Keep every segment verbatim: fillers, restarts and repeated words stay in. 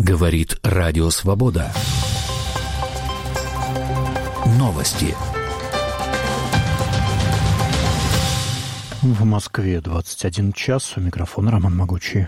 Говорит Радио Свобода. Новости. В Москве двадцать один час. У микрофона Роман Могучий.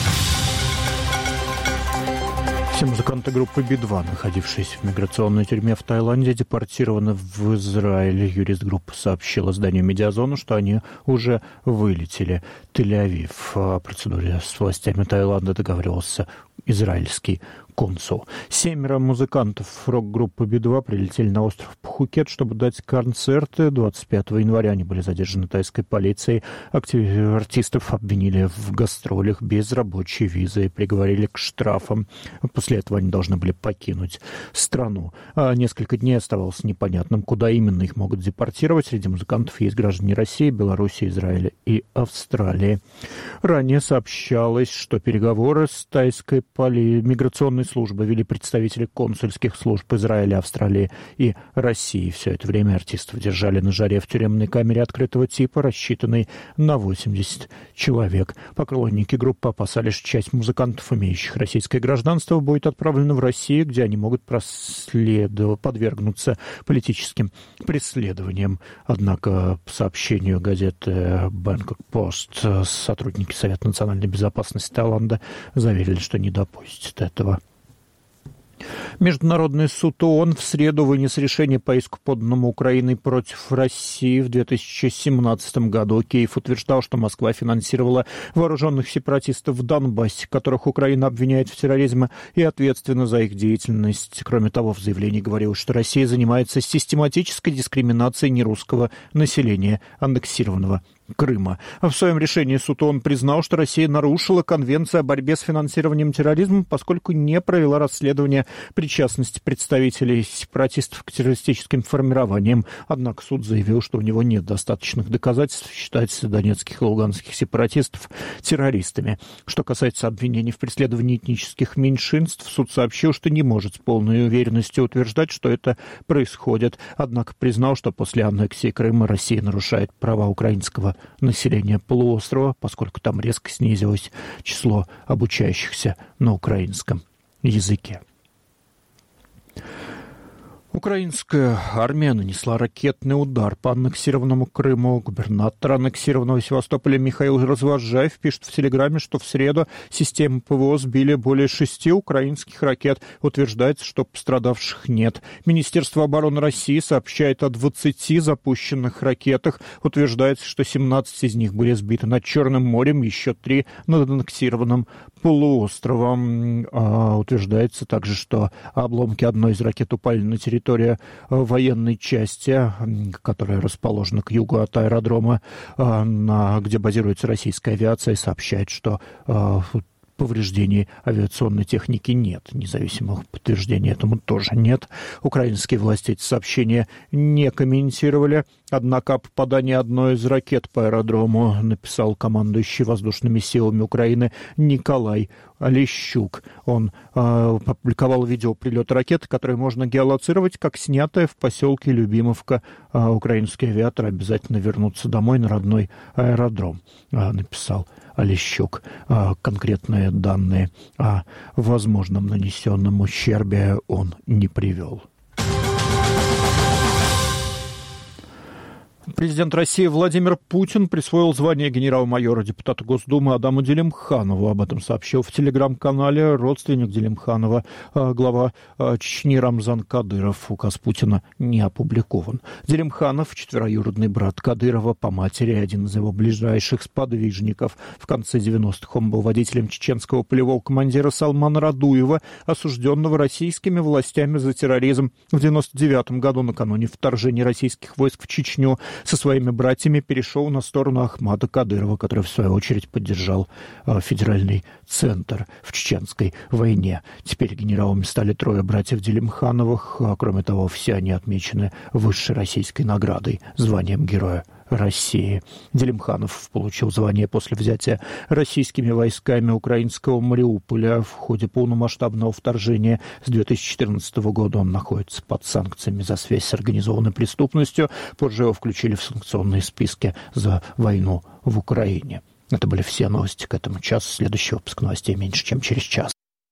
Все музыканты группы Би два, находившиеся в миграционной тюрьме в Таиланде, депортированы в Израиль. Юрист группы сообщил изданию «Медиазону», что они уже вылетели. Тель-Авив. О процедуре с властями Таиланда договаривался израильский консул. Семеро музыкантов рок-группы Би два прилетели на остров Пхукет, чтобы дать концерты. двадцать пятого января они были задержаны тайской полицией. Актив... Артистов обвинили в гастролях без рабочей визы и приговорили к штрафам. После этого они должны были покинуть страну. А несколько дней оставалось непонятным, куда именно их могут депортировать. Среди музыкантов есть граждане России, Беларуси, Израиля и Австралии. Ранее сообщалось, что переговоры с тайской поли... миграционной службы вели представители консульских служб Израиля, Австралии и России. Все это время артистов держали на жаре в тюремной камере открытого типа, рассчитанной на восемьдесят человек. Поклонники группы опасались, что часть музыкантов, имеющих российское гражданство, будет отправлена в Россию, где они могут проследов... подвергнуться политическим преследованиям. Однако, по сообщению газеты Bangkok Post, сотрудники Совета национальной безопасности Таиланда заверили, что не допустят этого. Международный суд ООН в среду вынес решение по иску, поданному Украиной против России в две тысячи семнадцатом году. Киев утверждал, что Москва финансировала вооруженных сепаратистов в Донбассе, которых Украина обвиняет в терроризме, и ответственна за их деятельность. Кроме того, в заявлении говорилось, что Россия занимается систематической дискриминацией нерусского населения аннексированного Крыма. В своем решении суд ООН признал, что Россия нарушила Конвенцию о борьбе с финансированием терроризма, поскольку не провела расследование причастности представителей сепаратистов к террористическим формированиям. Однако суд заявил, что у него нет достаточных доказательств считать донецких и луганских сепаратистов террористами. Что касается обвинений в преследовании этнических меньшинств, суд сообщил, что не может с полной уверенностью утверждать, что это происходит. Однако признал, что после аннексии Крыма Россия нарушает права украинского населения полуострова, поскольку там резко снизилось число обучающихся на украинском языке. Украинская армия нанесла ракетный удар по аннексированному Крыму. Губернатор аннексированного Севастополя Михаил Развозжаев пишет в Телеграме, что в среду системы ПВО сбили более шести украинских ракет. Утверждается, что пострадавших нет. Министерство обороны России сообщает о двадцати запущенных ракетах. Утверждается, что семнадцать из них были сбиты над Черным морем, еще три над аннексированным полуостровом. А, утверждается также, что обломки одной из ракет упали на территорию Территория военной части, которая расположена к югу от аэродрома, где базируется российская авиация, сообщает, что повреждений авиационной техники нет. Независимых подтверждений этому тоже нет. Украинские власти эти сообщения не комментировали. Однако о попадании одной из ракет по аэродрому написал командующий воздушными силами Украины Николай Олещук. Он э, опубликовал видео прилета ракеты, которое можно геолоцировать как снятое в поселке Любимовка. Э, украинские авиаторы обязательно вернутся домой на родной аэродром, э, написал Олещук. Э, конкретные данные о возможном нанесенном ущербе он не привел. Президент России Владимир Путин присвоил звание генерал-майора депутата Госдумы Адаму Делимханову. Об этом сообщил в телеграм-канале родственник Делимханова, глава Чечни Рамзан Кадыров. Указ Путина не опубликован. Делимханов, четвероюродный брат Кадырова по матери, один из его ближайших сподвижников. В конце девяностых он был водителем чеченского полевого командира Салмана Радуева, осужденного российскими властями за терроризм. В девяносто девятом году, накануне вторжения российских войск в Чечню, со своими братьями перешел на сторону Ахмада Кадырова, который, в свою очередь, поддержал э, федеральный центр в чеченской войне. Теперь генералами стали трое братьев Делимхановых. А, кроме того, все они отмечены высшей российской наградой, званием Героя России. Делимханов получил звание после взятия российскими войсками украинского Мариуполя в ходе полномасштабного вторжения. С две тысячи четырнадцатого года он находится под санкциями за связь с организованной преступностью. Позже его включили в санкционные списки за войну в Украине. Это были все новости к этому часу. Следующий выпуск новостей меньше, чем через час.